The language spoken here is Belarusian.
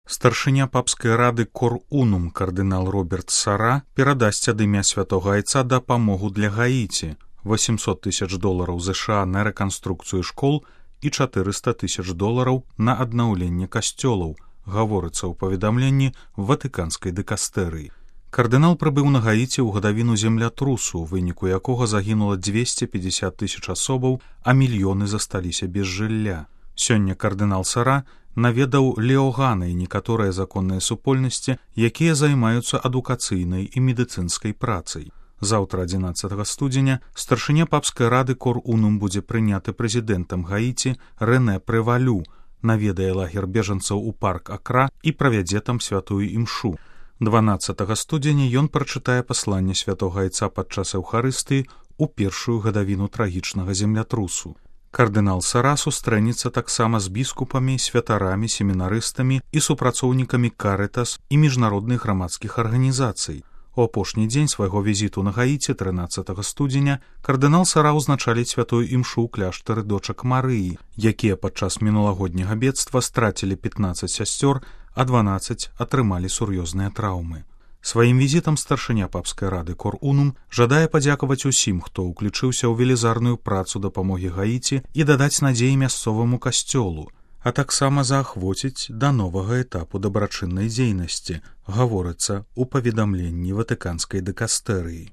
Старшыня папскай рады Кор Унум кардынал Роберт Сара перадасць ад імя святога айца дапамогу для Гаіці, $800 000 США на рэканструкцыю школ і $400 000 на аднаўленне касцёлаў, гаворыцца ў паведамленні Ватыканскай дыкастэрыі. Кардынал прыбыў на Гаіці ў гадавіну землятрусу, у выніку якога загінула 250 000 асобаў, а мільёны засталіся без жылля. Сёння кардынал Сара наведаў Леогана і некаторыя законныя супольнасці, якія займаюцца адукацыйнай і медыцынскай працай. Заўтра 11 студзеня старшыня папскай рады Кор Унум будзе прыняты прэзідэнтам Гаіці Рэнэ Прэвалю, наведае лагер бежанцаў у парк Акра і правядзе там святую імшу. 12 студзеня ён прачытае пасланне святога айца падчас эўхарыстыі ў першую гадавіну трагічнага землятрусу. Кардынал Сара сустрэнецца таксама з біскупамі, святарамі, семінарыстамі і супрацоўнікамі Карытас і міжнародных грамадскіх арганізацый. У апошні дзень свайго візіту на Гаіці 13 студзеня кардынал Сара ўзначаліць святую імшу ў кляштары дочак Марыі, якія падчас мінулагодняга бедства страцілі 15 сясцёр, а 12 атрымалі сур'ёзныя траўмы. Сваім візітам старшыня папскай рады Кор Унум жадае падзякаваць усім, хто ўключыўся ў велізарную працу дапамогі Гаіці і дадаць надзеі мясцоваму касцёлу, а таксама заахвоціць да новага этапу дабрачыннай дзейнасці, гаворыцца ў паведамленні Ватыканскай дыкастэрыі.